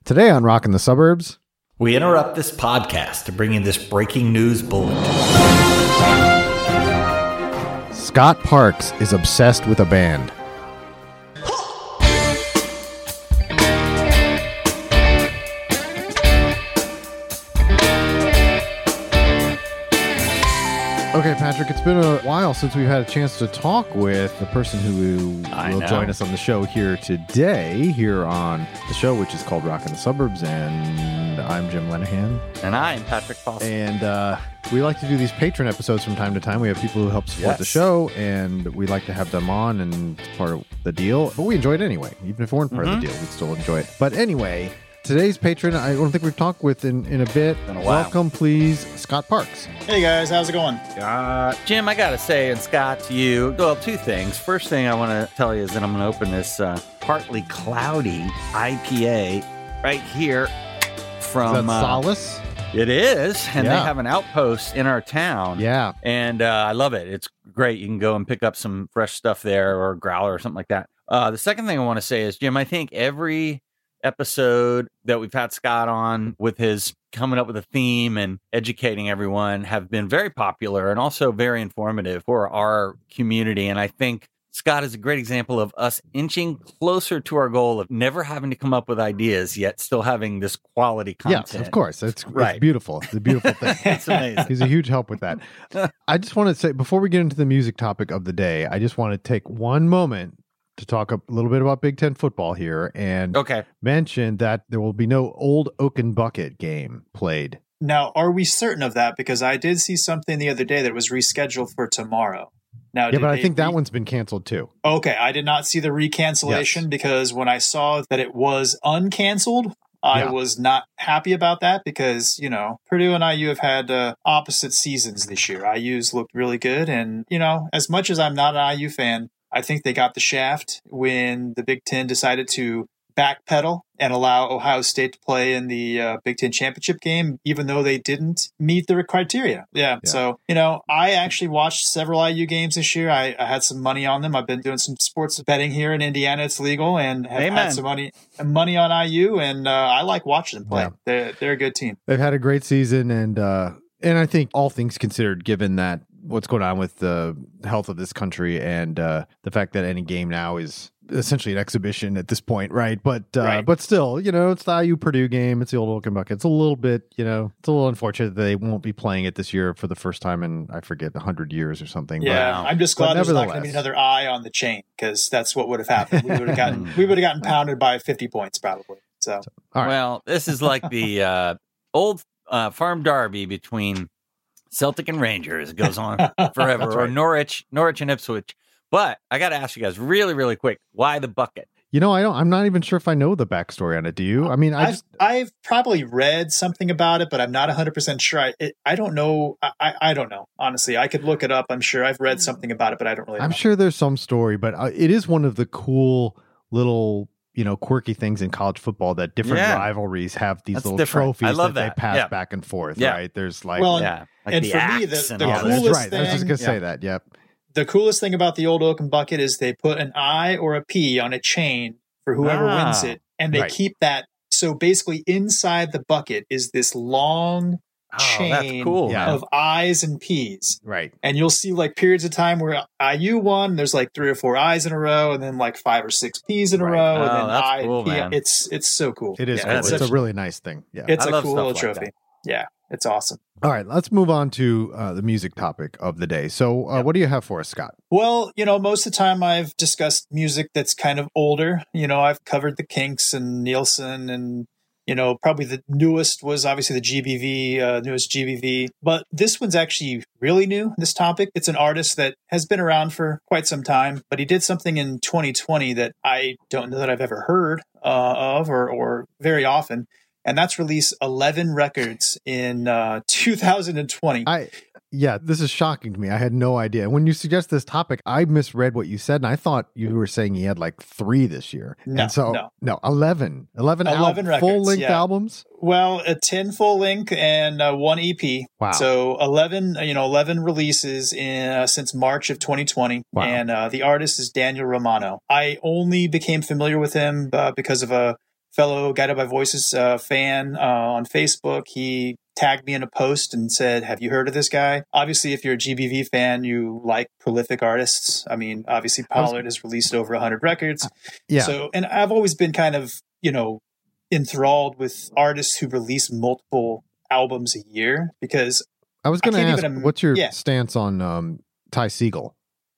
Today on Rockin' the Suburbs, we interrupt this podcast to bring you this breaking news bulletin. Scott Parks is obsessed with a band. Okay, Patrick, it's been a while since we've had a chance to talk with the person who will join us on the show here today, here on the show, which is called Rockin' the Suburbs, and I'm Jim Lenahan. And I'm Patrick Paulson. And we like to do these patron episodes from time to time. We have people who help support the show, and we like to have them on, and it's part of the deal. But we enjoy it anyway. Even if we weren't part of the deal, we'd still enjoy it. But anyway, today's patron, I don't think we've talked with in a bit. Welcome, please, Scott Parks. Hey, guys. How's it going? Jim, I got to say, and Scott, to you, well, two things. First thing I want to tell you is that I'm going to open this partly cloudy IPA right here from... Is that Solace? It is, and they have an outpost in our town. Yeah. And I love it. It's great. You can go and pick up some fresh stuff there, or a growler or something like that. The second thing I want to say is, Jim, I think every episode that we've had Scott on with his coming up with a theme and educating everyone have been very popular and also very informative for our community. And I think Scott is a great example of us inching closer to our goal of never having to come up with ideas, yet still having this quality content. Yes, of course. It's beautiful. It's a beautiful thing. It's amazing. He's a huge help with that. I just want to say, before we get into the music topic of the day, I just want to take one moment to talk a little bit about Big Ten football here and mention that there will be no Old Oaken Bucket game played. Now, are we certain of that? Because I did see something the other day that was rescheduled for tomorrow. Now, yeah, but I think that one's been canceled too. Okay, I did not see the recancellation because when I saw that it was uncanceled, I was not happy about that because, you know, Purdue and IU have had opposite seasons this year. IU's looked really good. And, you know, as much as I'm not an IU fan, I think they got the shaft when the Big Ten decided to backpedal and allow Ohio State to play in the Big Ten championship game, even though they didn't meet the criteria. Yeah. So, you know, I actually watched several IU games this year. I had some money on them. I've been doing some sports betting here in Indiana. It's legal, and have had some money on IU, and I like watching them play. Yeah. They're a good team. They've had a great season, and I think all things considered, given that what's going on with the health of this country and the fact that any game now is essentially an exhibition at this point, right? But still, you know, it's the IU Purdue game. It's the Old Oaken Bucket. It's a little bit, you know, it's a little unfortunate that they won't be playing it this year for the first time in, I forget, 100 years or something. Yeah, I'm just glad there's not going to be another eye on the chain, because that's what would have happened. We would have gotten pounded by 50 points probably. So, all right. Well, this is like the old farm derby between Celtic and Rangers. It goes on forever, or Norwich and Ipswich. But I got to ask you guys really, really quick, why the bucket? You know, I'm not even sure if I know the backstory on it. Do you? I mean, I've probably read something about it, but I'm not 100% sure. I don't know. I don't know. Honestly, I could look it up. I'm sure I've read something about it, but I don't really know. I'm sure there's some story, but it is one of the cool little, you know, quirky things in college football that different rivalries have these little trophies that they pass back and forth, right? There's like, like and for me, the coolest thing. I was just going to say that. Yep. The coolest thing about the Old Oaken Bucket is they put an I or a P on a chain for whoever wins it, and they keep that. So basically, inside the bucket is this long chain of I's and P's. Right. And you'll see like periods of time where IU won, there's like 3 or 4 I's in a row, and then like 5 or 6 P's in a row, and then I and P. Man. It's so cool. It is cool. It's a really nice thing. Yeah. It's a cool little trophy. Like yeah. It's awesome. All right, let's move on to the music topic of the day. So what do you have for us, Scott? Well, you know, most of the time I've discussed music that's kind of older. You know, I've covered the Kinks and Nielsen, and, you know, probably the newest was obviously the GBV, newest GBV. But this one's actually really new, this topic. It's an artist that has been around for quite some time, but he did something in 2020 that I don't know that I've ever heard of or very often. And that's released 11 records in 2020. This is shocking to me. I had no idea. When you suggest this topic, I misread what you said, and I thought you were saying he had like 3 this year. No, and so, no, 11 records, full-length albums? Well, 10 full-length and 1 EP. Wow. So 11 releases since March of 2020. Wow. And the artist is Daniel Romano. I only became familiar with him because of a fellow Guided by Voices fan on Facebook. He tagged me in a post and said, have you heard of this guy? Obviously, if you're a GBV fan, you like prolific artists. I mean, obviously, Pollard has released over 100 records. Yeah. So, and I've always been kind of, enthralled with artists who release multiple albums a year, because I was going to ask, what's your stance on Ty Segall?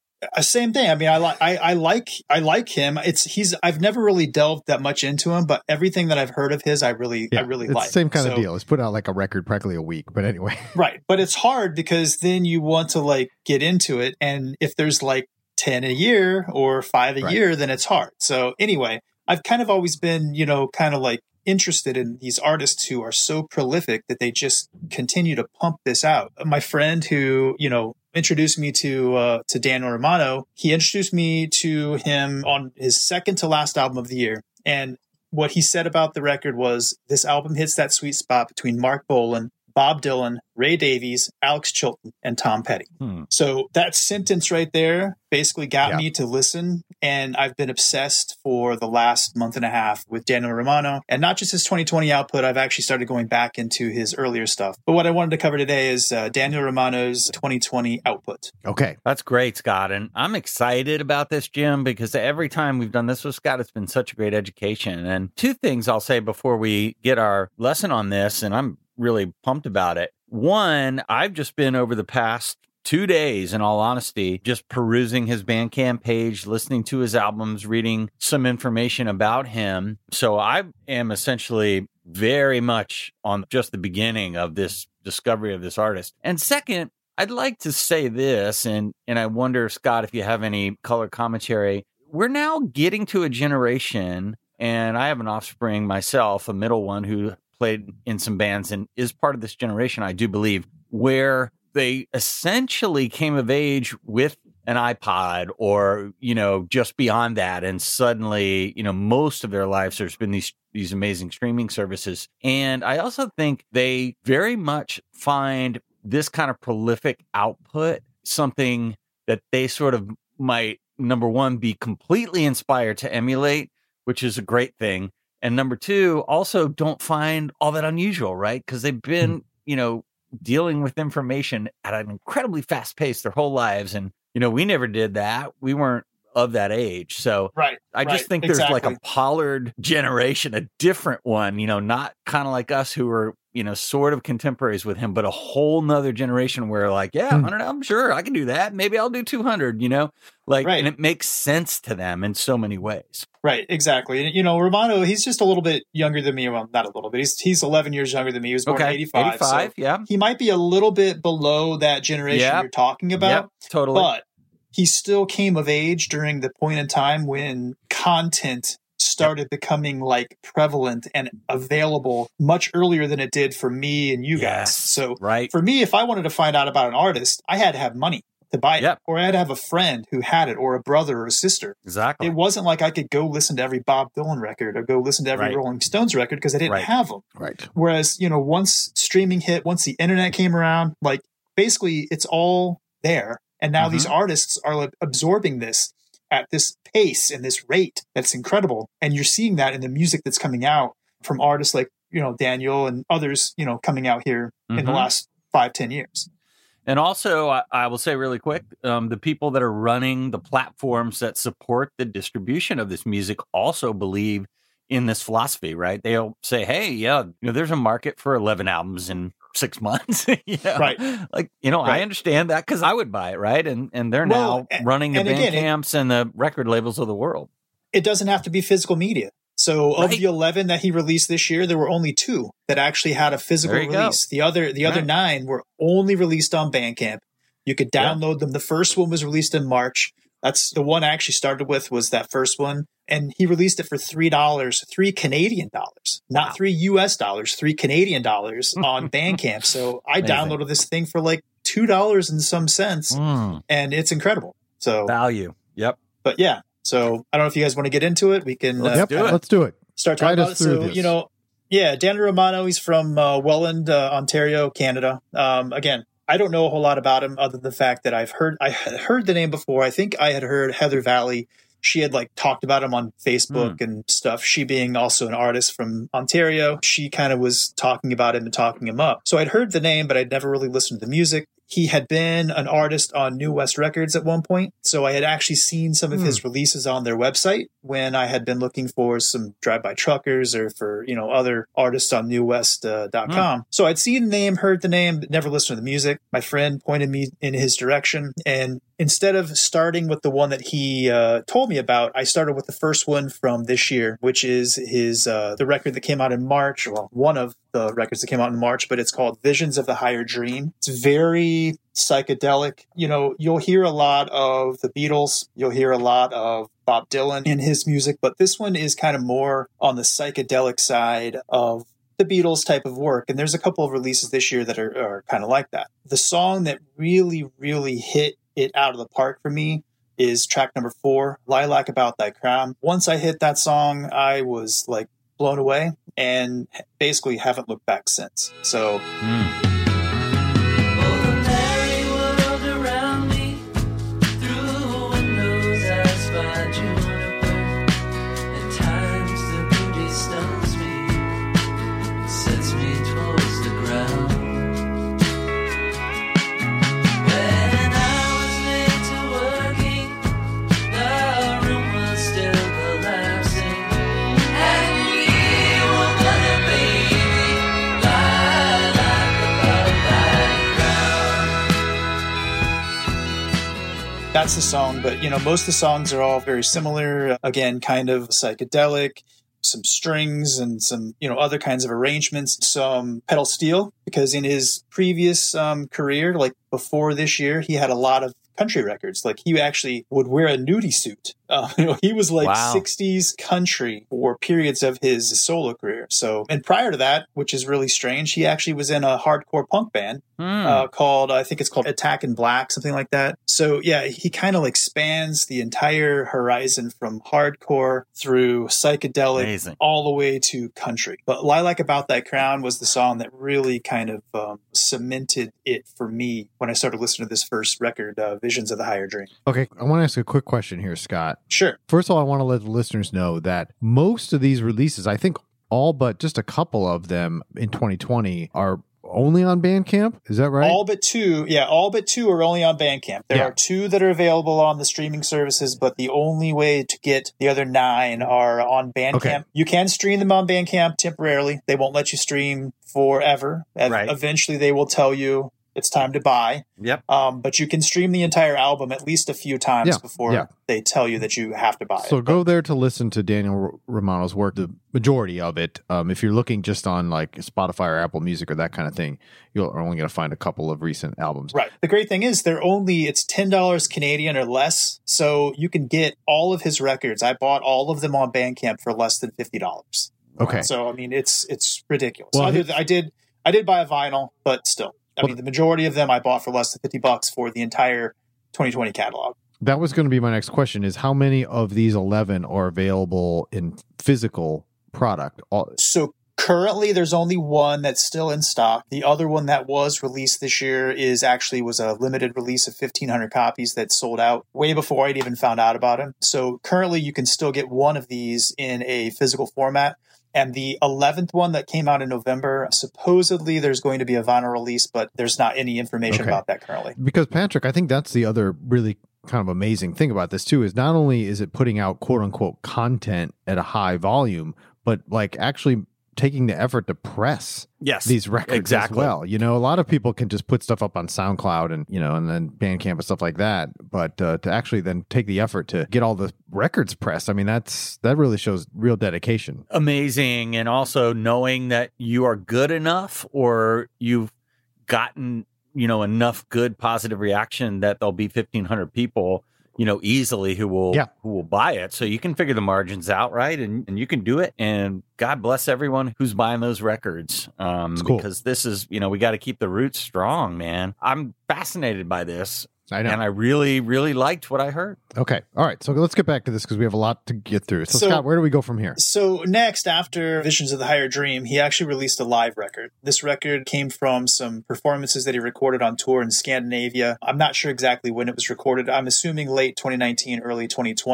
Same thing. I mean, I like him. I've never really delved that much into him, but everything that I've heard of his, I really like. Same kind of deal. It's put out like a record practically a week, but anyway. Right. But it's hard because then you want to like get into it. And if there's like 10 a year or 5 a year, then it's hard. So anyway, I've kind of always been, kind of like interested in these artists who are so prolific that they just continue to pump this out. My friend who, introduced me to Daniel Romano, he introduced me to him on his second to last album of the year. And what he said about the record was, this album hits that sweet spot between Mark Bolan, Bob Dylan, Ray Davies, Alex Chilton, and Tom Petty. So that sentence right there basically got me to listen. And I've been obsessed for the last month and a half with Daniel Romano, and not just his 2020 output. I've actually started going back into his earlier stuff. But what I wanted to cover today is Daniel Romano's 2020 output. Okay. That's great, Scott. And I'm excited about this, Jim, because every time we've done this with Scott, it's been such a great education. And two things I'll say before we get our lesson on this, and I'm really pumped about it. One, I've just been over the past 2 days, in all honesty, just perusing his Bandcamp page, listening to his albums, reading some information about him. So I am essentially very much on just the beginning of this discovery of this artist. And second, I'd like to say this, and I wonder, Scott, if you have any color commentary. We're now getting to a generation, and I have an offspring myself, a middle one, who played in some bands and is part of this generation, I do believe, where they essentially came of age with an iPod or, just beyond that. And suddenly, most of their lives, there's been these amazing streaming services. And I also think they very much find this kind of prolific output something that they sort of might, number one, be completely inspired to emulate, which is a great thing. And number two, also don't find all that unusual, right? Because they've been, dealing with information at an incredibly fast pace their whole lives. And, we never did that. We weren't of that age. So I just think there's like a Pollard generation, a different one, not kind of like us who were, sort of contemporaries with him, but a whole nother generation where like, 100, I'm sure I can do that. Maybe I'll do 200, and it makes sense to them in so many ways. Right, exactly. And, Romano, he's just a little bit younger than me. Well, not a little bit. He's 11 years younger than me. He was born in 85. 85, so he might be a little bit below that generation you're talking about. Yep, totally. But he still came of age during the point in time when content started becoming like prevalent and available much earlier than it did for me and you guys. So for me, if I wanted to find out about an artist, I had to have money to buy it, or I had to have a friend who had it, or a brother or a sister. Exactly. It wasn't like I could go listen to every Bob Dylan record or go listen to every Rolling Stones record because I didn't have them. Right. Whereas, once streaming hit, once the internet came around, like basically it's all there. And now these artists are like absorbing this at this pace and this rate that's incredible. And you're seeing that in the music that's coming out from artists like, Daniel and others, coming out here in the last 5-10 years. And also, I will say really quick, the people that are running the platforms that support the distribution of this music also believe in this philosophy, right? They'll say, hey, there's a market for 11 albums in 6 months. Right. Like, I understand that because I would buy it, right? And they're now running the Bandcamps and the record labels of the world. It doesn't have to be physical media. So of the 11 that he released this year, there were only 2 that actually had a physical release. The other 9 were only released on Bandcamp. You could download them. The first one was released in March. That's the one I actually started with, was that first one. And he released it for $3, $3 Canadian, not $3 US, $3 Canadian on Bandcamp. So I downloaded this thing for like $2 and some cents, and it's incredible. So value. Yep. But yeah. So I don't know if you guys want to get into it. We can Let's do it. Start talking about it. So, this. Daniel Romano, he's from Welland, Ontario, Canada. Again, I don't know a whole lot about him other than the fact that I had heard the name before. I think I had heard Heather Valley she had like talked about him on Facebook and stuff. She being also an artist from Ontario, she kind of was talking about him and talking him up. So I'd heard the name, but I'd never really listened to the music. He had been an artist on New West Records at one point. So I had actually seen some of his releases on their website when I had been looking for some drive-by truckers or for, you know, other artists on newwest.com. So I'd seen the name, heard the name, but never listened to the music. My friend pointed me in his direction. And instead of starting with the one that he told me about, I started with the first one from this year, which is his the record that came out in March. Well, one of the records that came out in March, but it's called Visions of the Higher Dream. It's very psychedelic. You know, you'll hear a lot of the Beatles. You'll hear a lot of Bob Dylan in his music, but this one is kind of more on the psychedelic side of the Beatles type of work. And there's a couple of releases this year that are kind of like that. The song that really, really hit it out of the park for me is track number 4, Lilac About Thy Crown. Once I hit that song, I was like blown away and basically haven't looked back since. So that's the song, but, you know, most of the songs are all very similar. Again, kind of psychedelic, some strings and some, you know, other kinds of arrangements, some pedal steel, because in his previous career, like before this year, he had a lot of country records. Like he actually would wear a nudie suit. You know, he was like 60s country for periods of his solo career. So, and prior to that, which is really strange, he actually was in a hardcore punk band called, I think it's called Attack in Black, something like that. So yeah, he kind of like spans the entire horizon from hardcore through psychedelic all the way to country. But Lilac About Thy Crown was the song that really kind of cemented it for me when I started listening to this first record, Visions of the Higher Dream. Okay, I want to ask a quick question here, Scott. Sure. First of all, I want to let the listeners know that most of these releases, I think all but just a couple of them in 2020 are only on Bandcamp. Is that right? All but two. Yeah, all but two are only on Bandcamp. There are 2 that are available on the streaming services, but the only way to get the other 9 are on Bandcamp. Okay. You can stream them on Bandcamp temporarily. They won't let you stream forever. Eventually, they will tell you it's time to buy. Yep. But you can stream the entire album at least a few times before they tell you that you have to buy it. So go there to listen to Daniel Romano's work, the majority of it. If you're looking just on like Spotify or Apple Music or that kind of thing, you're only going to find a couple of recent albums. Right. The great thing is it's $10 Canadian or less. So you can get all of his records. I bought all of them on Bandcamp for less than $50. Okay. So, I mean, it's ridiculous. Well, I did buy a vinyl, but still. I mean, the majority of them I bought for less than $50 for the entire 2020 catalog. That was going to be my next question, is how many of these 11 are available in physical product? So currently there's only one that's still in stock. The other one that was released this year was a limited release of 1,500 copies that sold out way before I'd even found out about him. So currently you can still get one of these in a physical format. And the 11th one that came out in November, supposedly there's going to be a vinyl release, but there's not any information about that currently. Because, Patrick, I think that's the other really kind of amazing thing about this, too, is not only is it putting out quote-unquote content at a high volume, but like actually taking the effort to press these records as well. You know, a lot of people can just put stuff up on SoundCloud and, you know, and then Bandcamp and stuff like that. But to actually then take the effort to get all the records pressed, I mean, that really shows real dedication. Amazing. And also knowing that you are good enough or you've gotten, you know, enough good positive reaction that there'll be 1,500 people, you know, easily who will buy it. So you can figure the margins out, right? And you can do it. And God bless everyone who's buying those records. Cool. Because this is, you know, we got to keep the roots strong, man. I'm fascinated by this. I know. And I really, really liked what I heard. Okay. All right. So let's get back to this because we have a lot to get through. So Scott, where do we go from here? So next, after Visions of the Higher Dream, he actually released a live record. This record came from some performances that he recorded on tour in Scandinavia. I'm not sure exactly when it was recorded. I'm assuming late 2019, early 2020.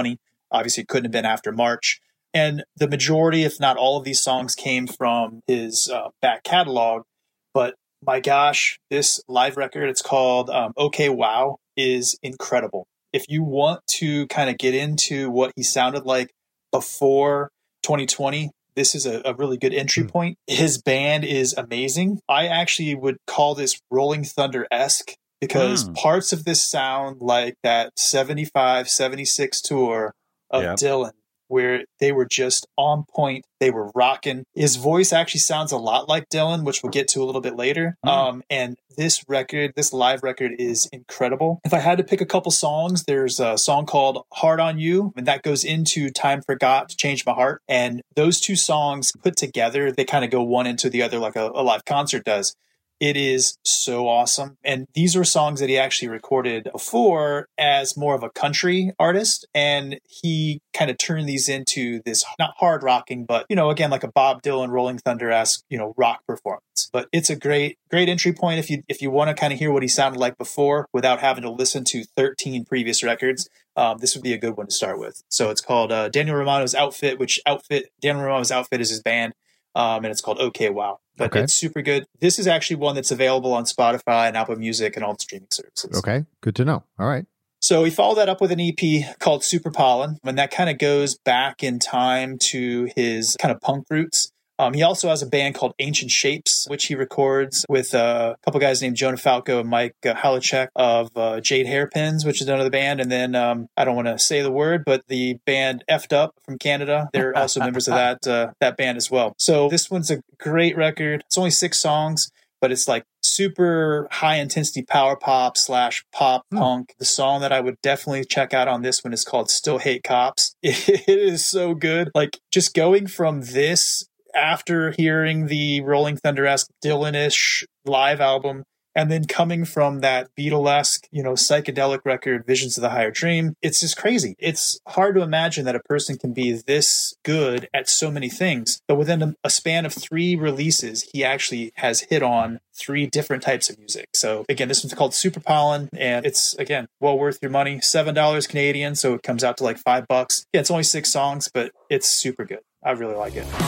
Obviously, it couldn't have been after March. And the majority, if not all of these songs came from his back catalog. But my gosh, this live record, it's called OK Wow, is incredible. If you want to kind of get into what he sounded like before 2020, this is a really good entry point. His band is amazing. I actually would call this Rolling Thunder-esque because parts of this sound like that 75, 76 tour of Dylan, where they were just on point. They were rocking. His voice actually sounds a lot like Dylan, which we'll get to a little bit later. And this record, this live record is incredible. If I had to pick a couple songs, there's a song called Hard on You, and that goes into Time Forgot to Change My Heart. And those two songs put together, they kind of go one into the other like a live concert does. It is so awesome. And these were songs that he actually recorded before as more of a country artist. And he kind of turned these into this, not hard rocking, but, again, like a Bob Dylan, Rolling Thunder-esque, rock performance. But it's a great entry point if you want to kind of hear what he sounded like before without having to listen to 13 previous records. This would be a good one to start with. So it's called Daniel Romano's Outfit, Daniel Romano's Outfit is his band. And it's called OK Wow. But it's super good. This is actually one that's available on Spotify and Apple Music and all the streaming services. Okay, good to know. All right. So he followed that up with an EP called Super Pollen, and that kind of goes back in time to his kind of punk roots. He also has a band called Ancient Shapes, which he records with a couple guys named Jonah Falco and Mike Halachek of Jade Hairpins, which is another band. And then I don't want to say the word, but the band Effed Up from Canada, they're also members of that band as well. So this one's a great record. It's only 6 songs, but it's like super high intensity power pop / pop punk. The song that I would definitely check out on this one is called Still Hate Cops. It is so good. Like just going from this after hearing the Rolling Thunder-esque Dylan-ish live album, and then coming from that Beatlesque, psychedelic record, Visions of the Higher Dream, it's just crazy. It's hard to imagine that a person can be this good at so many things. But within a span of 3 releases, he actually has hit on 3 different types of music. So again, this one's called Super Pollen, and it's, again, well worth your money. $7 Canadian, so it comes out to like $5. Yeah, it's only 6 songs, but it's super good. I really like it.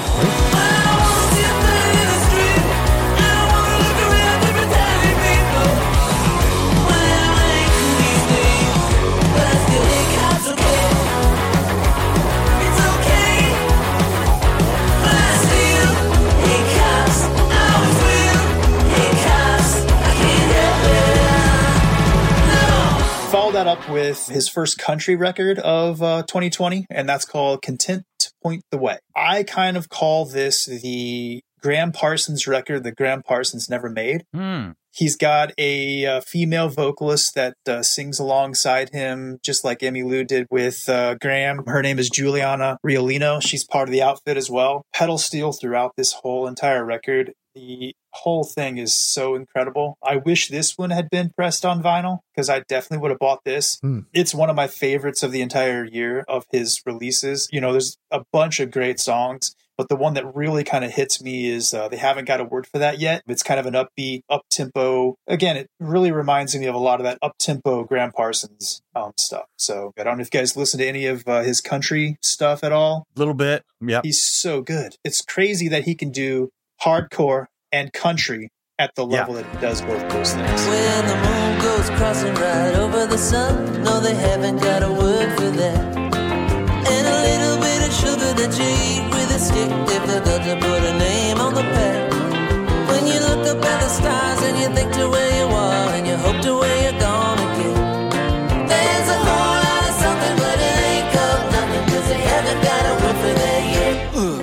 Follow that up with his first country record of 2020, and that's called Content to Point the Way. I kind of call this the Graham Parsons record that Graham Parsons never made. He's got a female vocalist that sings alongside him, just like Emmylou did with Graham. Her name is Juliana Riolino. She's part of the outfit as well. Pedal steel throughout this whole entire record. The whole thing is so incredible. I wish this one had been pressed on vinyl because I definitely would have bought this. It's one of my favorites of the entire year of his releases. There's a bunch of great songs, but the one that really kind of hits me is They Haven't Got a Word for That Yet. It's kind of an upbeat, up-tempo. Again, it really reminds me of a lot of that up-tempo Graham Parsons stuff. So I don't know if you guys listen to any of his country stuff at all. A little bit, yeah. He's so good. It's crazy that he can do hardcore and country at the level that he does both those things. When the moon goes crossing right over the sun, no, they haven't got a word for that. And a little bit of sugar that you eat with a stick, they forgot to put a name on the pack. When you look up at the stars and you think to where you are and you hope to where you're gonna get, there's a whole lot of something, but it ain't called nothing, 'cause they haven't got a word for that yet.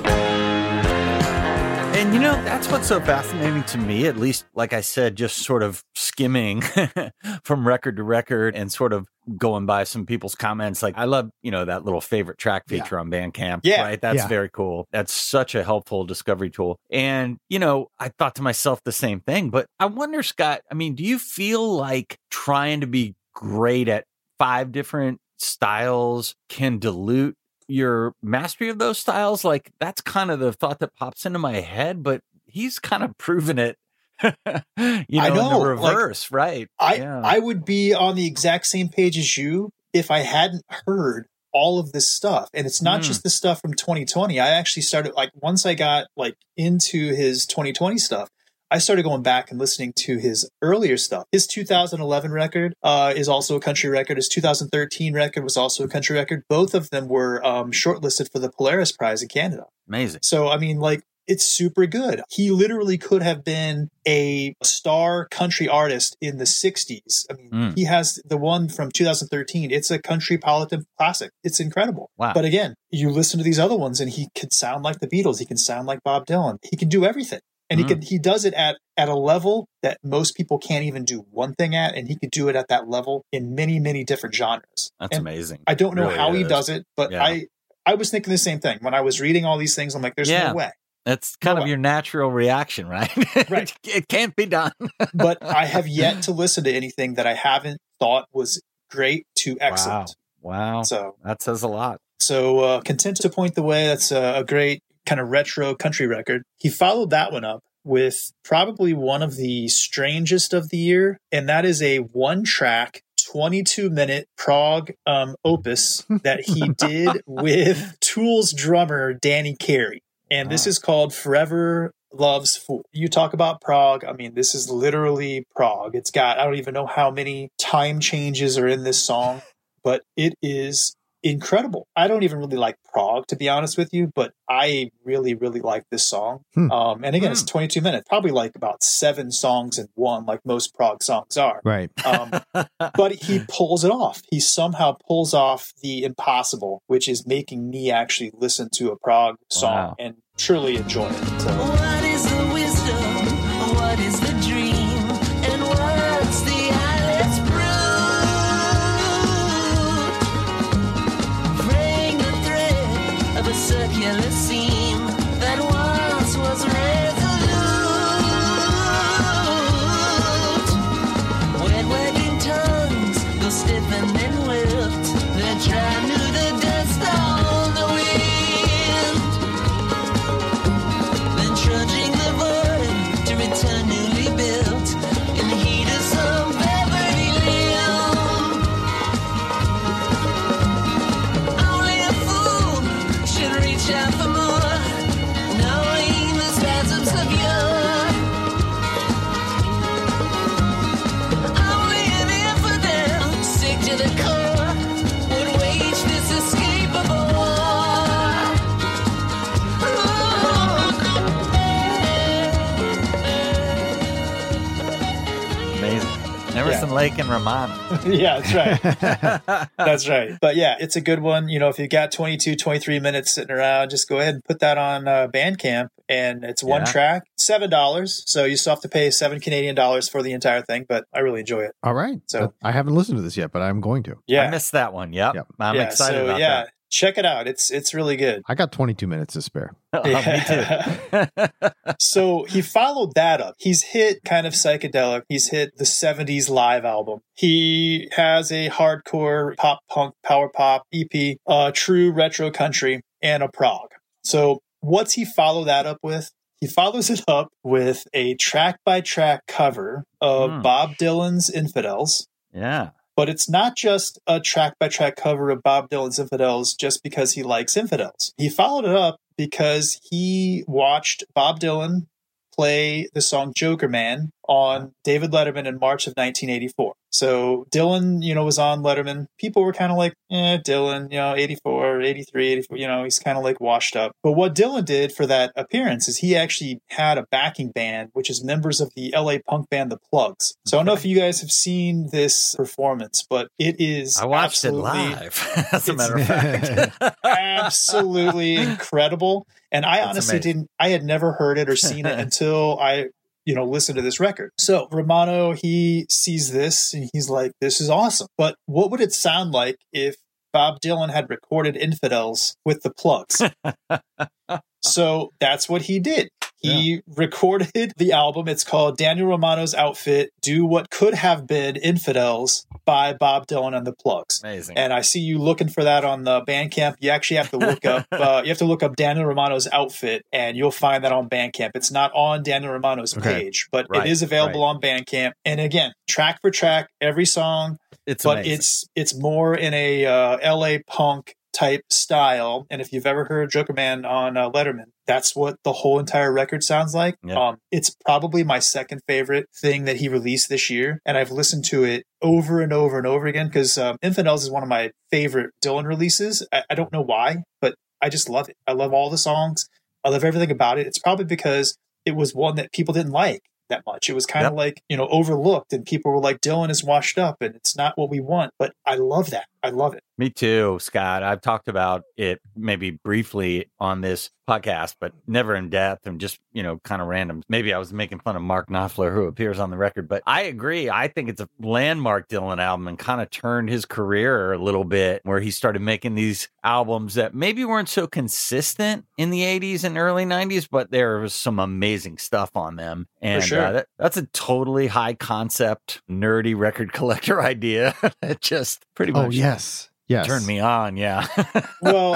And that's what's so fascinating to me, at least, like I said, just sort of skimming from record to record and sort of going by some people's comments. Like, I love, that little favorite track feature on Bandcamp, right? That's very cool. That's such a helpful discovery tool. And, I thought to myself the same thing, but I wonder, Scott, do you feel like trying to be great at 5 different styles can dilute your mastery of those styles? Like, that's kind of the thought that pops into my head, but he's kind of proven it, I know, in the reverse, right? I would be on the exact same page as you if I hadn't heard all of this stuff. And it's not just the stuff from 2020. I actually started, like, once I got like into his 2020 stuff, I started going back and listening to his earlier stuff. His 2011 record is also a country record. His 2013 record was also a country record. Both of them were shortlisted for the Polaris Prize in Canada. Amazing. So, I mean, like, it's super good. He literally could have been a star country artist in the 60s. I mean, he has the one from 2013. It's a country politan classic. It's incredible. Wow. But again, you listen to these other ones and he could sound like the Beatles. He can sound like Bob Dylan. He can do everything. And he does it at a level that most people can't even do one thing at. And he could do it at that level in many, many different genres. That's amazing. I don't know Really how he is. does it, but I was thinking the same thing. When I was reading all these things, I'm like, there's no way. That's kind of your natural reaction, right? Right. It can't be done. But I have yet to listen to anything that I haven't thought was great to excellent. Wow. So that says a lot. So Content to Point the Way, that's a great kind of retro country record. He followed that one up with probably one of the strangest of the year, and that is a one-track 22-minute prog opus that he did with Tool's drummer Danny Carey. And this is called Forever Love's Fool. You talk about prog. I mean, this is literally prog. It's got, I don't even know how many time changes are in this song, but it is incredible. I don't even really like prog, to be honest with you, but I really, really like this song. And again, it's 22 minutes, probably like about 7 songs in one, like most prog songs are. Right. But he pulls it off. He somehow pulls off the impossible, which is making me actually listen to a prog song and truly enjoy it. So. What is the wisdom? What is the dream? And what's the Alice brood? Fraying the thread of a circular seam that once was resolute. When wagging tongues go stiff and then wilt, they're trying to the dust on the wind. Then trudging the void to return newly built in the heat of some Beverly limb. Only a fool should reach out for more, knowing the spasms of yore. Only an infidel, sick to the core, would wage this escapable war. Amazing. Emerson Lake and Romano. Yeah, that's right. That's right. But yeah, it's a good one. You know, if you got 22, 23 minutes sitting around, just go ahead and put that on Bandcamp. And it's one track, $7. So you still have to pay $7 Canadian for the entire thing, but I really enjoy it. All right. So I haven't listened to this yet, but I'm going to. yeah. I missed that one. Yep. I'm Yeah, excited so, about yeah, that. check it out. It's really good. I got 22 minutes to spare. Me too. So he followed that up. He's hit kind of psychedelic. He's hit the 70s live album. He has a hardcore pop punk power pop EP, true retro country, and a prog. So what's he follow that up with? He follows it up with a track by track cover of Bob Dylan's Infidels. Yeah. But it's not just a track-by-track cover of Bob Dylan's Infidels just because he likes Infidels. He followed it up because he watched Bob Dylan play the song Joker Man on David Letterman in March of 1984. So Dylan, was on Letterman. People were kind of like, Dylan, 84, 83, 84, he's kind of like washed up. But what Dylan did for that appearance is he actually had a backing band, which is members of the LA punk band, The Plugs. So I don't know if you guys have seen this performance, but it is I watched it live, as a matter of fact. absolutely incredible. And I honestly I had never heard it or seen it until I listen to this record. So Romano, he sees this and he's like, this is awesome. But what would it sound like if Bob Dylan had recorded Infidels with the Plugs? So that's what he did. He recorded the album. It's called Daniel Romano's Outfit, Do What Could Have Been Infidels by Bob Dylan and the Plugs. Amazing. And I see you looking for that on the Bandcamp. You actually have to look up Daniel Romano's Outfit, and you'll find that on Bandcamp. It's not on Daniel Romano's page, but it is available on Bandcamp. And again, track for track, every song. It's but amazing. it's more in a LA punk type style. And if you've ever heard Joker Man on Letterman, that's what the whole entire record sounds like. Yeah. It's probably my second favorite thing that he released this year. And I've listened to it over and over and over again because Infidels is one of my favorite Dylan releases. I don't know why, but I just love it. I love all the songs. I love everything about it. It's probably because it was one that people didn't like that much. It was kind of like, overlooked, and people were like, Dylan is washed up and it's not what we want. But I love that. I love it. Me too, Scott. I've talked about it maybe briefly on this podcast, but never in depth and just, kind of random. Maybe I was making fun of Mark Knopfler, who appears on the record, but I agree. I think it's a landmark Dylan album and kind of turned his career a little bit, where he started making these albums that maybe weren't so consistent in the 80s and early 90s, but there was some amazing stuff on them. And For sure. That's a totally high concept, nerdy record collector idea. It just pretty much. Oh, yes. Turn me on, yeah. Well,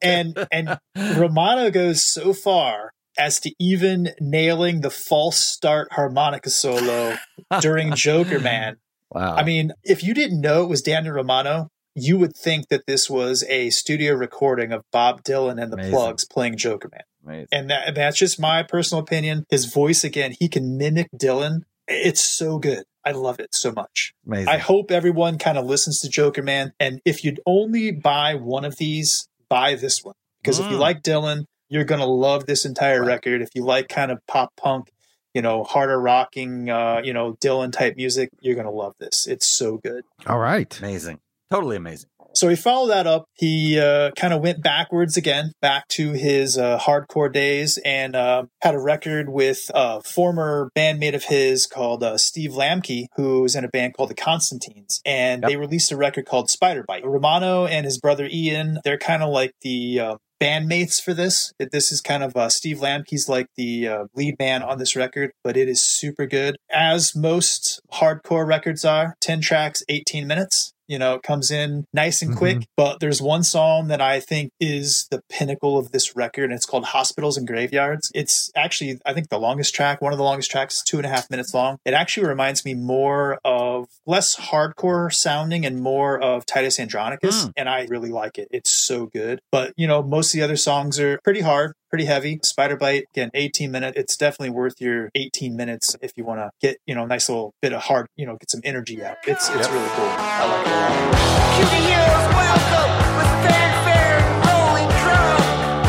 and Romano goes so far as to even nailing the false start harmonica solo during Joker Man. Wow. I mean, if you didn't know it was Daniel Romano, you would think that this was a studio recording of Bob Dylan and the Plugz playing Joker Man. Amazing. And that's just my personal opinion. His voice, again, he can mimic Dylan. It's so good. I love it so much. Amazing. I hope everyone kind of listens to Joker Man. And if you'd only buy one of these, buy this one. Because if you like Dylan, you're going to love this entire record. If you like kind of pop punk, harder rocking, Dylan type music, you're going to love this. It's so good. All right. Amazing. Totally amazing. So he followed that up. He kind of went backwards again, back to his hardcore days, and had a record with a former bandmate of his called Steve Lamke, who was in a band called the Constantines. And they released a record called Spider Bite. Romano and his brother Ian, they're kind of like the bandmates for this. This is kind of Steve Lamke's like the lead man on this record, but it is super good. As most hardcore records are, 10 tracks, 18 minutes. It comes in nice and quick, but there's one song that I think is the pinnacle of this record, and it's called Hospitals and Graveyards. It's actually, I think, the longest track, one of the longest tracks, 2.5 minutes long. It actually reminds me more of less hardcore sounding and more of Titus Andronicus, and I really like it. It's so good. But, most of the other songs are pretty hard, pretty heavy. Spider Bite, again, 18 minutes. It's definitely worth your 18 minutes if you want to get, a nice little bit of hard, get some energy out. It's really cool. I like it a lot. Cue the heroes, welcome with fanfare and rolling drum.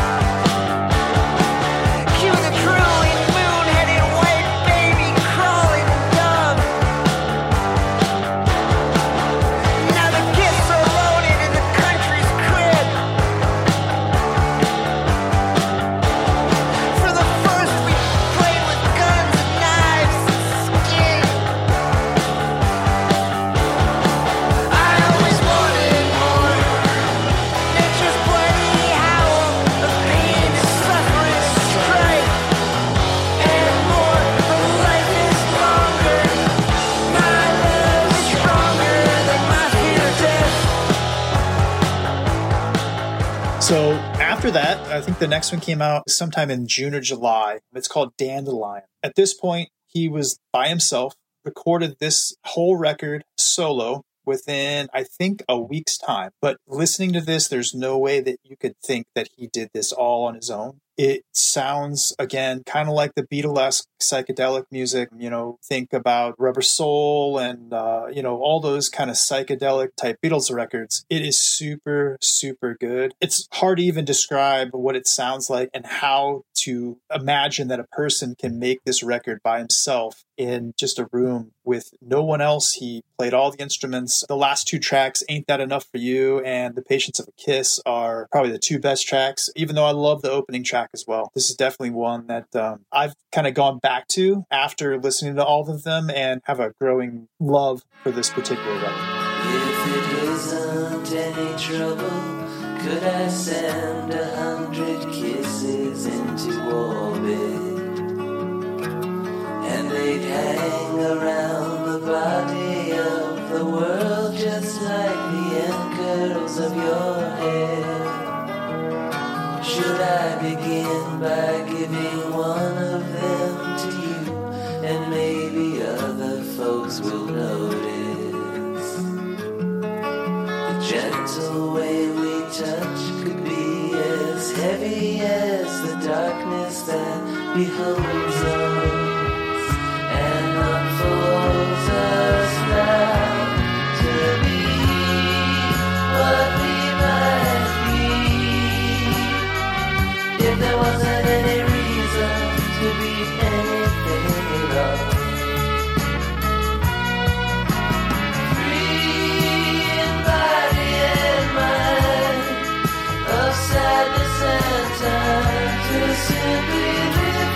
Cue the drooling, moon-headed white baby crawling dumb. Now the gifts are loaded in the country's crib. For the first we played with guns and knives and skin. I always wanted more. Nature's bloody howl of pain and suffering and strife. And more, but life is longer. My love is stronger than my fear of death. So after that, I think the next one came out sometime in June or July. It's called Dandelion. At this point, he was by himself, recorded this whole record solo within, I think, a week's time. But listening to this, there's no way that you could think that he did this all on his own. It sounds, again, kind of like the Beatlesque psychedelic music. Think about Rubber Soul and, all those kind of psychedelic type Beatles records. It is super, super good. It's hard to even describe what it sounds like and how to imagine that a person can make this record by himself in just a room with no one else. He played all the instruments. The last two tracks, Ain't That Enough for You and The Patience of a Kiss, are probably the two best tracks, even though I love the opening track as well. This is definitely one that I've kind of gone back to after listening to all of them and have a growing love for this particular record. If it isn't any trouble, could I send 100 kisses into orbit? And they'd hang around the body of the world just like the end curls of your hair. Should I begin by giving one of them to you, and maybe other folks will notice the gentle way we touch could be anything at all. Free in body and mind, of sadness and time, to simply live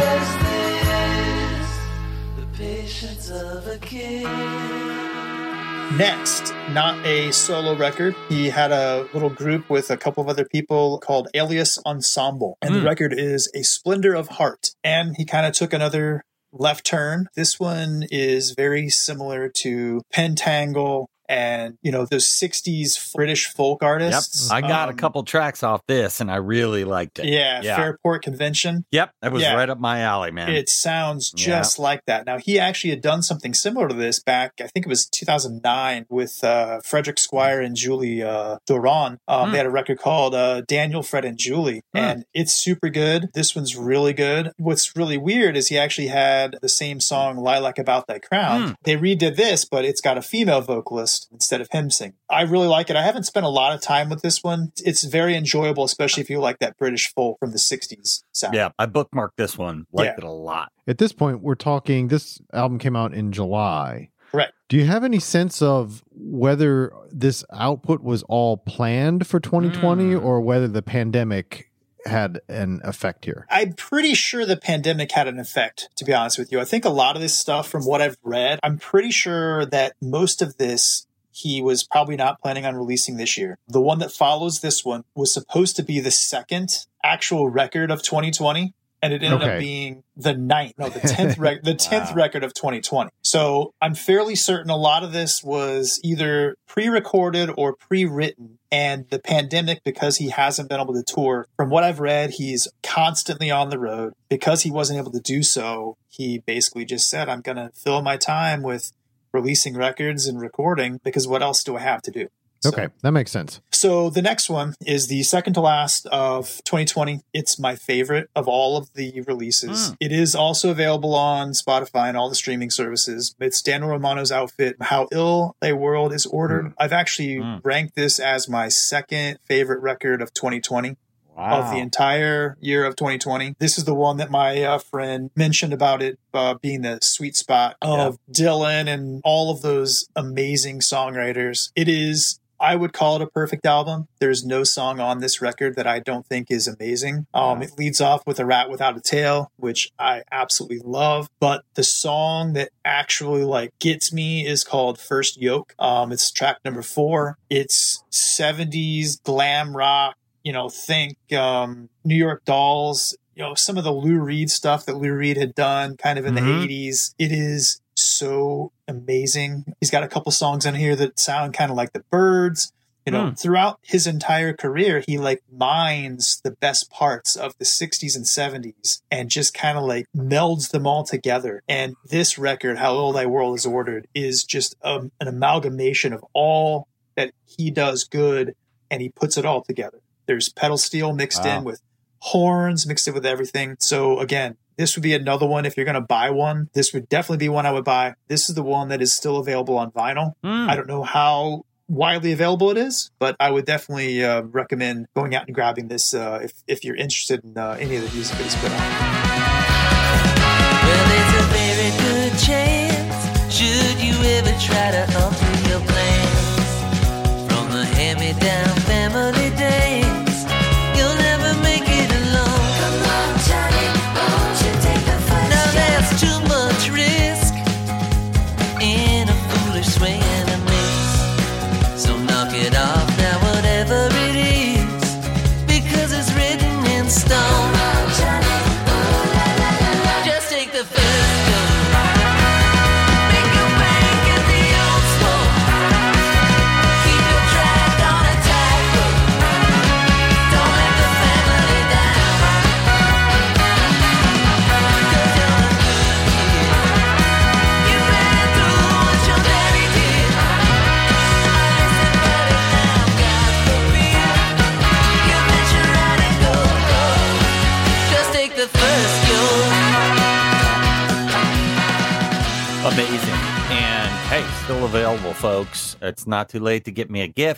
as this, the patience of a kid. Next, not a solo record. He had a little group with a couple of other people called Alias Ensemble. And the record is A Splendor of Heart. And he kind of took another left turn. This one is very similar to Pentangle and, you know, those 60s British folk artists. Yep. I got a couple tracks off this and I really liked it. Yeah, Fairport Convention. Yep. That was right up my alley, man. It sounds just like that. Now, he actually had done something similar to this back, I think it was 2009, with Frederick Squire and Julie Doran. They had a record called Daniel, Fred, and Julie, and it's super good. This one's really good. What's really weird is he actually had the same song, Lilac About Thy Crown. They redid this, but it's got a female vocalist instead of him singing. I really like it. I haven't spent a lot of time with this one. It's very enjoyable, especially if you like that British folk from the 60s sound. Yeah, I bookmarked this one. Liked it a lot. At this point, we're talking, this album came out in July. Correct. Do you have any sense of whether this output was all planned for 2020 or whether the pandemic had an effect here? I'm pretty sure the pandemic had an effect, to be honest with you. I think a lot of this stuff, from what I've read, I'm pretty sure that most of this he was probably not planning on releasing this year. The one that follows this one was supposed to be the second actual record of 2020. And it ended up being the 10th record of 2020. So I'm fairly certain a lot of this was either pre-recorded or pre-written. And the pandemic, because he hasn't been able to tour, from what I've read, he's constantly on the road. Because he wasn't able to do so, he basically just said, I'm going to fill my time with releasing records and recording, because what else do I have to do? So, okay, that makes sense. So the next one is the second to last of 2020. It's my favorite of all of the releases. It is also available on Spotify and all the streaming services. It's Daniel Romano's Outfit, How Ill Thy World Is Ordered. I've actually ranked this as my second favorite record of 2020. Of the entire year of 2020. This is the one that my friend mentioned about it being the sweet spot of Dylan and all of those amazing songwriters. It is, I would call it a perfect album. There's no song on this record that I don't think is amazing. It leads off with A Rat Without a Tail, which I absolutely love. But the song that actually gets me is called First Yoke. It's track number 4. It's 70s glam rock. Think New York Dolls, some of the Lou Reed stuff that Lou Reed had done kind of in the 80s. It is so amazing. He's got a couple songs on here that sound kind of like the Byrds. Throughout his entire career, he mines the best parts of the 60s and 70s and just kind of melds them all together. And this record, How Ill Thy World Is Ordered, is just an amalgamation of all that he does good, and he puts it all together. There's pedal steel mixed in with horns, mixed in with everything. So again, this would be another one. If you're going to buy one, this would definitely be one I would buy. This is the one that is still available on vinyl. I don't know how widely available it is, but I would definitely recommend going out and grabbing this if you're interested in any of the music that he's put out. Well, there's a very good chance, should you ever try to alter your plans from the hand-me-down family days. You'll never make it alone. Come on, Johnny, won't you take the first Now there's too much risk in a foolish swing and a miss. So knock it off now, whatever it is, because it's written in stone. Come on, Johnny, oh, la, la, la, la. Just take the first go. Make a bank in the old smoke. Keep your track on a tightrope. Don't let the family down. 'Cause you're a good kid. You ran through what your daddy did. Listen, buddy, now God forbid you venture out and go. Just take the first go. Amazing. And hey, still available, folks. It's not too late to get me a gift.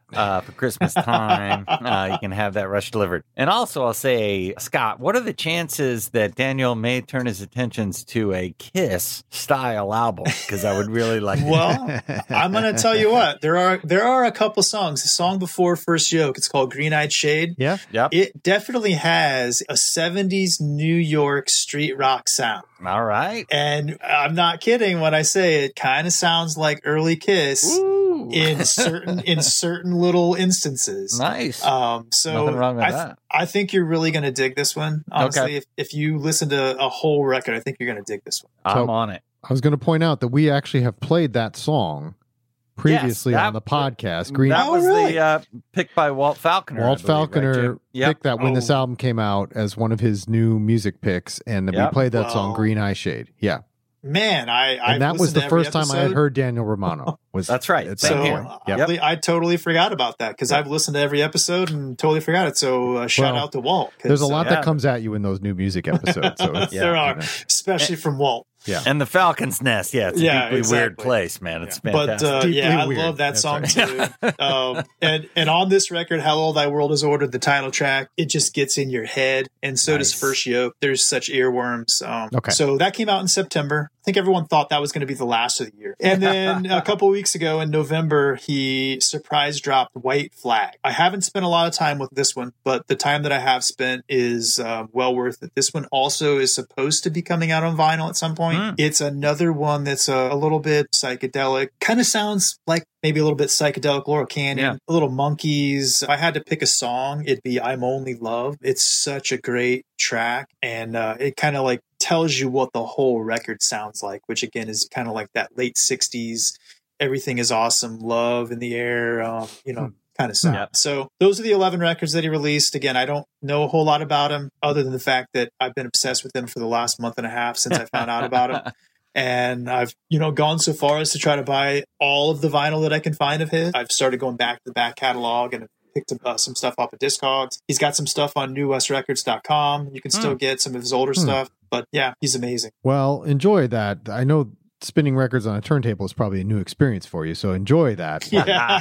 for Christmas time. You can have that Rush delivered. And also, I'll say, Scott, what are the chances that Daniel may turn his attentions to a Kiss style album? Because I would really like. Well, I'm going to tell you what. There are a couple songs. The song before First Yoke, it's called Green Eyed Shade. Yeah. Yep. It definitely has a 70s New York street rock sound. All right. And I'm not kidding when I say it kind of sounds like early Kiss in certain little instances. Nice. So Nothing wrong with that. I think you're really going to dig this one. Honestly, Okay. if you listen to a whole record, I think you're going to dig this one. I'm on it. I was going to point out that we actually have played that song previously Yes, on the podcast. Green That was really? the pick by Walt Falconer. Walt I believe, right, Falconer Jim? Yep. picked that when this Oh. album came out as one of his new music picks, and we Yep. played that song Wow. "Green Eye Shade." Yeah, Man, and that was the first time I had heard Daniel Romano. Was That's right. at Same that here. point. So Yep. I totally forgot about that because I've listened to every episode and totally forgot it. So shout Well, out to Walt. 'Cause, There's a lot yeah. that comes at you in those new music episodes. So it's, there are, you know. especially from Walt. Yeah. And the Falcon's Nest. Yeah, it's a Yeah, deeply exactly. weird place, man. It's But fantastic. yeah, I Deeply weird. love that That's song right. too. And on this record, "How Old Thy World Is Ordered," the title track, it just gets in your head, and so does Nice. First Yoke. There's such earworms. Okay. So that came out in September. I think everyone thought that was going to be the last of the year. And then a couple weeks ago in November, he surprise dropped White Flag. I haven't spent a lot of time with this one, but the time that I have spent is well worth it. This one also is supposed to be coming out on vinyl at some point. It's another one that's a little bit psychedelic. Kind of sounds like maybe a little bit psychedelic Laurel Canyon, Yeah. a little Monkees. If I had to pick a song, it'd be "I'm Only Love." It's such a great track, and it kind of like tells you what the whole record sounds like, which again is kind of like that late 60s, everything is awesome, love in the air, kind of sound. Yep. So those are the 11 records that he released. Again, I don't know a whole lot about him other than the fact that I've been obsessed with him for the last month and a half since I found out about him. And I've, gone so far as to try to buy all of the vinyl that I can find of his. I've started going back to the back catalog and picked up some stuff off of Discogs. He's got some stuff on newwestrecords.com. You can still get some of his older stuff. But yeah, he's amazing. Well, enjoy that. I know spinning records on a turntable is probably a new experience for you, so enjoy that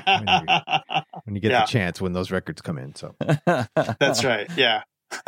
Yeah. when you get Yeah. the chance when those records come in. So That's right. Yeah.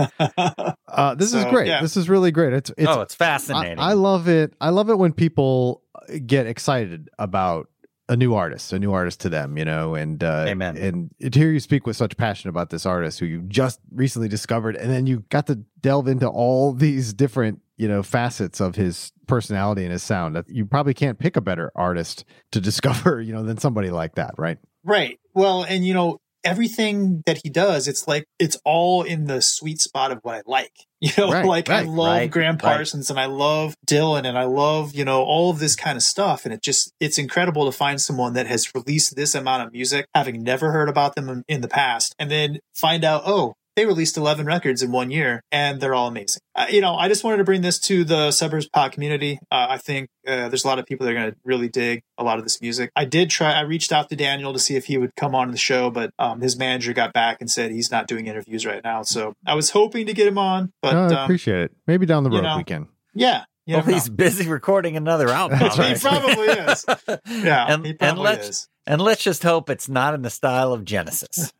this is So, great. yeah. This is really great. It's fascinating. I love it. I love it when people get excited about a new artist to them, and Amen. And to hear you speak with such passion about this artist who you just recently discovered, and then you got to delve into all these different, facets of his personality and his sound. That you probably can't pick a better artist to discover, than somebody like that, right? Right. Well, and everything that he does, it's like it's all in the sweet spot of what I like. Right, I right, love Graham Parsons and I love Dylan and I love, all of this kind of stuff. And it's incredible to find someone that has released this amount of music, having never heard about them in the past, and then find out, oh, they released 11 records in 1 year and they're all amazing. I just wanted to bring this to the Suburbs Pod community. I think there's a lot of people that are going to really dig a lot of this music. I reached out to Daniel to see if he would come on the show, but his manager got back and said he's not doing interviews right now. So I was hoping to get him on, but I appreciate it. Maybe down the road know, we can. yeah. You Well, never he's know. busy recording another album. He probably is. Yeah, he probably is. And let's just hope it's not in the style of Genesis.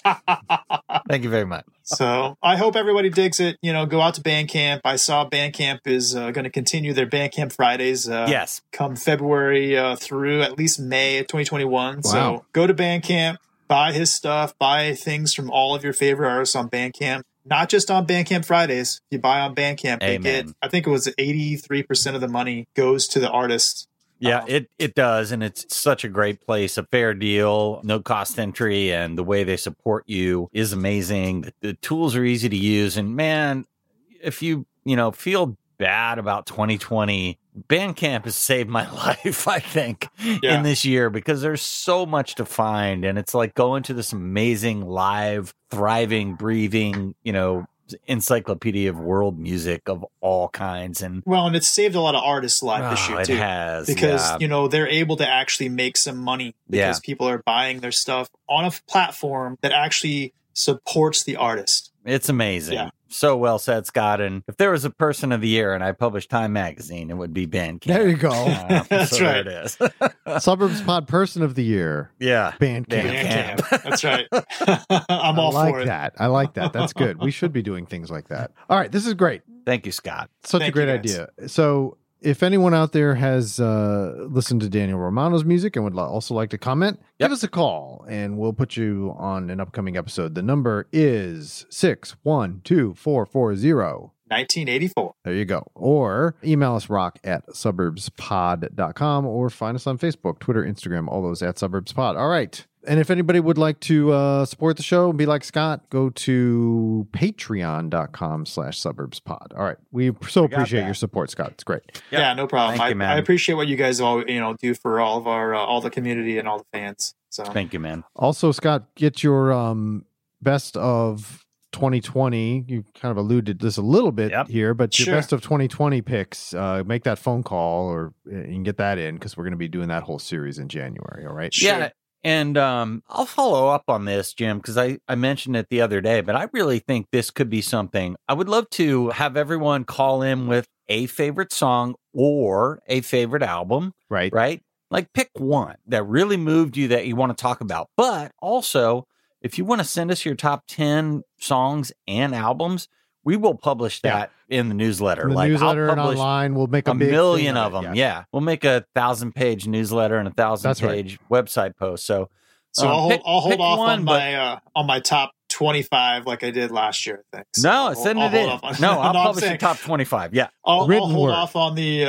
Thank you very much. So I hope everybody digs it. Go out to Bandcamp. I saw Bandcamp is going to continue their Bandcamp Fridays. Yes. Come February through at least May of 2021. Wow. So go to Bandcamp, buy his stuff, buy things from all of your favorite artists on Bandcamp. Not just on Bandcamp Fridays. If you buy on Bandcamp, they Amen. get, I think it was 83% of the money goes to the artist. Yeah, it does. And it's such a great place, a fair deal, no cost entry. And the way they support you is amazing. The tools are easy to use. And man, if you, feel bad about 2020, Bandcamp has saved my life, I think, in this year, because there's so much to find. And it's like going to this amazing, live, thriving, breathing, encyclopedia of world music of all kinds. And Well, and it's saved a lot of artists' lives this year, it too. has. Because, yeah. they're able to actually make some money because people are buying their stuff on a platform that actually supports the artist. It's amazing. Yeah. So well said, Scott. And if there was a person of the year and I published Time Magazine, it would be Bandcamp. There you go. That's so right. There it is. Suburbs Pod Person of the Year. Yeah. Bandcamp. Bandcamp. That's right. I'm all I for like it. that. I like that. That's good. We should be doing things like that. All right. This is great. Thank you, Scott. Such a Thank great you, guys. idea. So if anyone out there has listened to Daniel Romano's music and would also like to comment, give us a call and we'll put you on an upcoming episode. The number is 612-440. 1984. There you go. Or email us rock@suburbspod.com or find us on Facebook, Twitter, Instagram, all those at suburbspod. All right. And if anybody would like to support the show and be like Scott, go to patreon.com/suburbspod. All right. We so appreciate your support, Scott. It's great. Yep. Yeah, no problem. Thank you, man. I appreciate what you guys all do for all of our all the community and all the fans. So Thank you, man. Also, Scott, get your best of 2020. You kind of alluded to this a little bit here, but your Sure. best of 2020 picks, make that phone call or you can get that in because we're going to be doing that whole series in January. All right. Yeah. And I'll follow up on this, Jim, because I mentioned it the other day, but I really think this could be something. I would love to have everyone call in with a favorite song or a favorite album. Right. Right. Like pick one that really moved you that you want to talk about. But also, if you want to send us your top 10 songs and albums, we will publish that in the newsletter. In the like newsletter I'll and publish online, we'll make a big million thing of them. it. Yeah. We'll make a 1,000-page newsletter and a 1,000-page website post. So I'll pick hold off one, on my top 25 like I did last year. I think. So No, send it in. No, I'll publish the top 25. Yeah. I'll Written hold word. off on the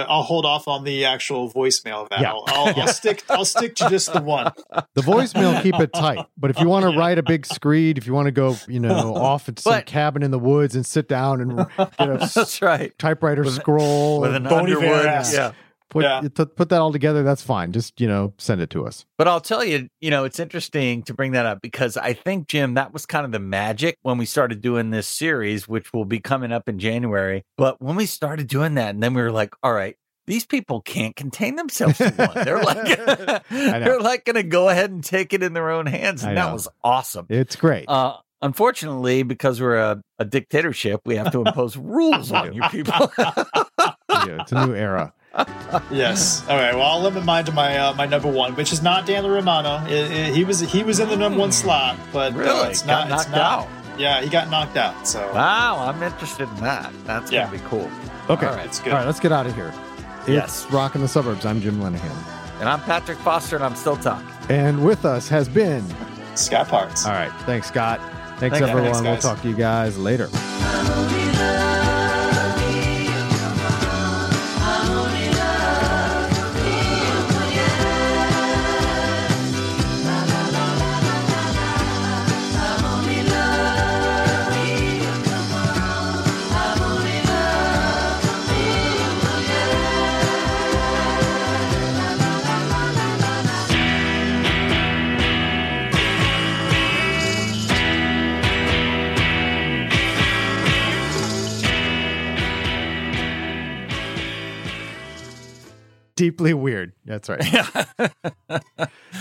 actual voicemail of that. Yeah. I'll stick to just the one. The voicemail, keep it tight. But if you want to write a big screed, if you want to go, off at some But- cabin in the woods and sit down and get a That's right. typewriter scroll With and an Bon Iver Underwood. esque. Yeah. put Yeah. put that all together, that's fine. Just, send it to us. But I'll tell you, it's interesting to bring that up because I think, Jim, that was kind of the magic when we started doing this series, which will be coming up in January. But when we started doing that, and then we were like, all right, these people can't contain themselves in one. They're like, they're like going to go ahead and take it in their own hands. And I that know. was awesome. It's great. Unfortunately, because we're a dictatorship, we have to impose rules on you people. Yeah, it's a new era. Yes. All right. Well, I'll limit mine to my number one, which is not Daniel Romano. He was in the number one slot, but Really? it's Got not. It's knocked not. out. Yeah, he got knocked out. So Wow, I'm interested in that. That's Yeah. going to be cool. Okay. All right. it's good. All right, let's get out of here. Yes. It's Rock in the Suburbs. I'm Jim Lenahan. And I'm Patrick Foster, and I'm still talking. And with us has been... Scott Parks. All right. Thanks, Scott. Thanks, Thanks, everyone. We'll guys. talk to you guys later. Deeply weird. That's right.